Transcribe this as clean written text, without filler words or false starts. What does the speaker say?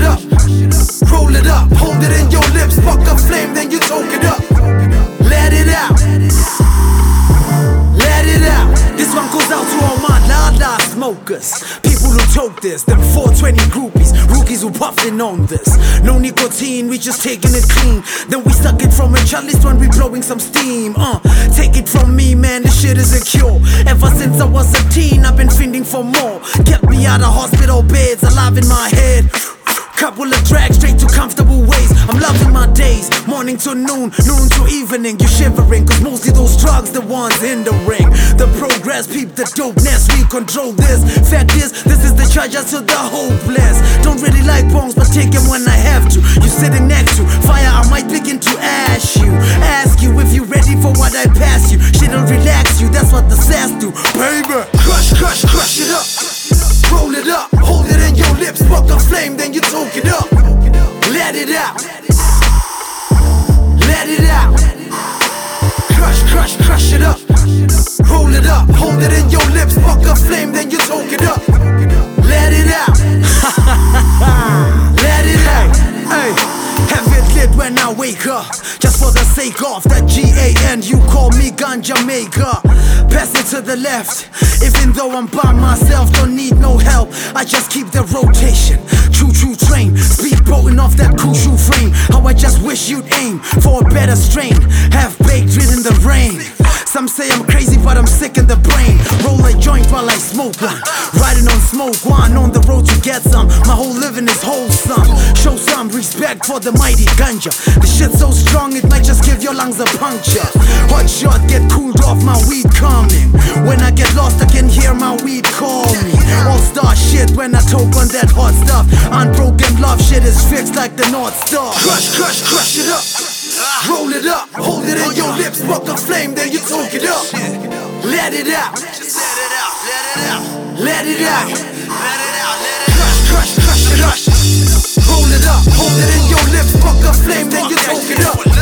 it up. Roll it up, hold it in your lips, spark a flame, then you toke it up. Let it out. Let it out. This one goes out to all my la-la smokers, people who toke this, them 420 groupies, rookies who puffin' on this. No nicotine, we just taking it clean. Then we stuck it from each other's when we blowing some steam. Take it from me, man, this shit is a cure. Ever since I was a teen, I've been finding for more. Kept me out of hospital beds, alive in my head. Couple of drags straight to comfortable ways. I'm loving my days, morning to noon, noon to evening. You shivering, cause mostly those drugs the ones in the ring. The progress, peep the dopeness, we control this. Fact is, this is the charger to the hopeless. Don't really like bongs, but take them when I have to. You sitting next to fire, I might begin to ask you if you ready for what I pass you. Shit'll relax you, that's what the sass do, baby. Crush, crush, crush it up. Roll it up, hold it in your lips, spark a flame, then you toke it up. Let it out. Let it out. Crush, crush, crush it up. Roll it up, hold it in your lips, spark a flame, then you toke it up. Let it out. Let it out. Hey, have it lit when I wake up, just for the sake of that G-A-N. You call me Ganja Maker. Pass it to the left. Even though I'm by myself, don't need no help, I just keep the rotation. Choo-choo train, speedboating off that crucial frame. How I just wish you'd aim for a better strain. Half baked, in the rain. Some say I'm crazy, but I'm sick in the brain. Roll a joint while I smoke one. Riding on smoke one, on the road to get some. My whole living is wholesome. Show some respect for the mighty ganja. The shit's so strong, it might just give your lungs a puncture. Hot shot, get cooled off, my weed coming. When I get lost, I can hear my weed call me. All-star shit when I toke on that hot stuff. Unbroken love shit is fixed like the North Star. Crush, crush, crush it up. Roll it up, hold it in your lips, spark a flame, then you toke it up. Let it out. Just let it out, let it out. Let it out. Let it out, let it out. Crush, crush, crush it up. Roll it up, hold it in your lips, spark a flame, then you toke it up.